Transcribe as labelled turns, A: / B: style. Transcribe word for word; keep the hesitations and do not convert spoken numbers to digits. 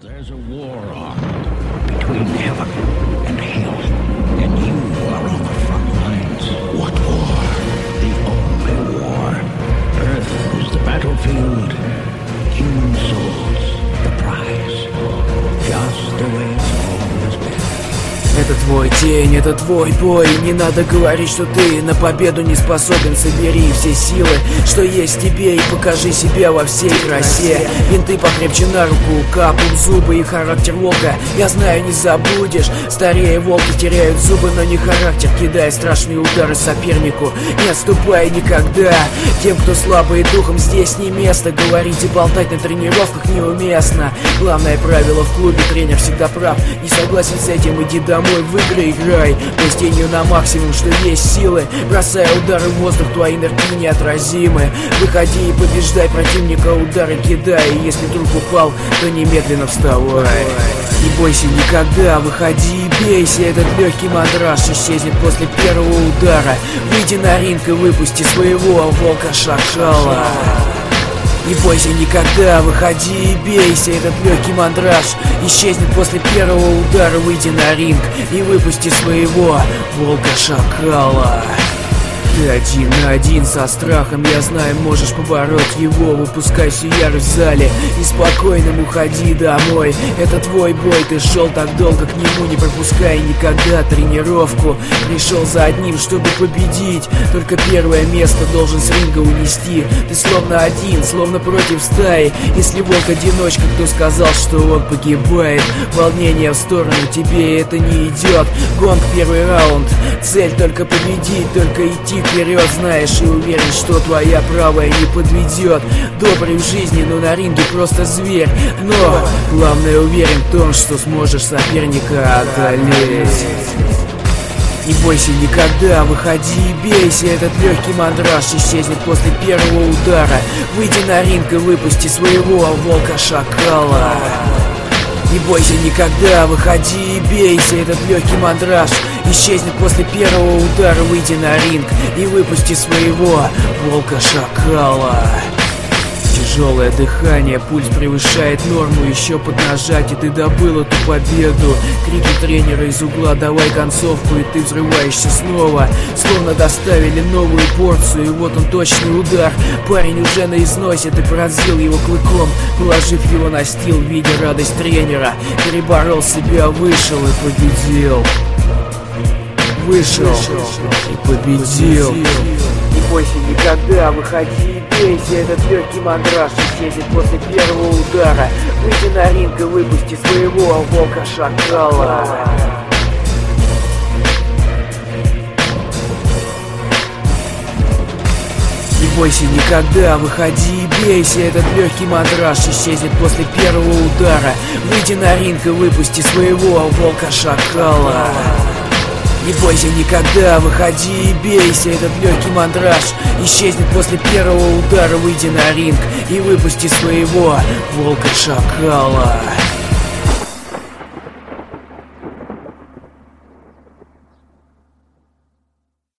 A: There's a war on between heaven and hell, and you are on the front lines. What war? The only war. Earth is the battlefield. Human souls, the prize. Just the way it's always been.
B: Это твой день, это твой бой. Не надо говорить, что ты на победу не способен. Собери все силы, что есть в тебе, и покажи себя во всей красе. Винты покрепче на руку, капут зубы и характер волка. Я знаю, не забудешь. Старее волки теряют зубы, но не характер. Кидая страшные удары сопернику, не отступай никогда. Тем, кто слабый духом, здесь не место. Говорить и болтать на тренировках неуместно. Главное правило в клубе: тренер всегда прав. Не согласен с этим, иди домой. В игры играй, пусть тенью на максимум, что есть силы. Бросая удары в воздух, твои энергии неотразимы. Выходи и побеждай противника, удары кидай. И если вдруг упал, то немедленно вставай. Не бойся никогда, выходи и бейся. Этот легкий мандраж исчезнет после первого удара. Выйди на ринг и выпусти своего волка-шакала. Не бойся никогда, выходи и бейся. Этот легкий мандраж исчезнет после первого удара. Выйди на ринг и выпусти своего волка-шакала. Ты один на один со страхом, я знаю, можешь побороть его. Выпускай всю ярость в зале и спокойным уходи домой. Это твой бой, ты шел так долго к нему, не пропускай никогда тренировку. Пришел за одним, чтобы победить, только первое место должен с ринга унести. Ты словно один, словно против стаи. Если волк-одиночка, кто сказал, что он погибает? Волнение в сторону, тебе это не идет. Гонг, первый раунд, цель только победить, только идти вперед, знаешь и уверен, что твоя правая не подведет. Добрый в жизни, но на ринге просто зверь. Но главное, уверен в том, что сможешь соперника одолеть. Не бойся никогда, выходи и бейся. Этот легкий мандраж исчезнет после первого удара. Выйди на ринг и выпусти своего волка-шакала. Не бойся никогда, выходи и бейся. Этот легкий мандраж исчезнет после первого удара. Выйди на ринг и выпусти своего волка-шакала. Тяжелое дыхание, пульс превышает норму. Еще поднажать, и ты добыл эту победу. Крики тренера из угла: давай концовку, и ты взрываешься снова. Словно доставили новую порцию, и вот он, точный удар. Парень уже на износе, ты поразил его клыком, положив его на стил, видя радость тренера. Переборол себя, вышел и победил. Вышел и победил. Не бойся никогда, выходи и бейся. Этот легкий мандраж исчезнет после первого удара. Выйди на ринг и выпусти своего волка-шакала. Не бойся никогда, выходи и бейся. Этот легкий мандраж исчезнет после первого удара. Выйди на ринг и выпусти своего волка-шакала. Не бойся никогда, выходи и бейся. Этот легкий мандраж исчезнет после первого удара. Выйди на ринг и выпусти своего волка-шакала.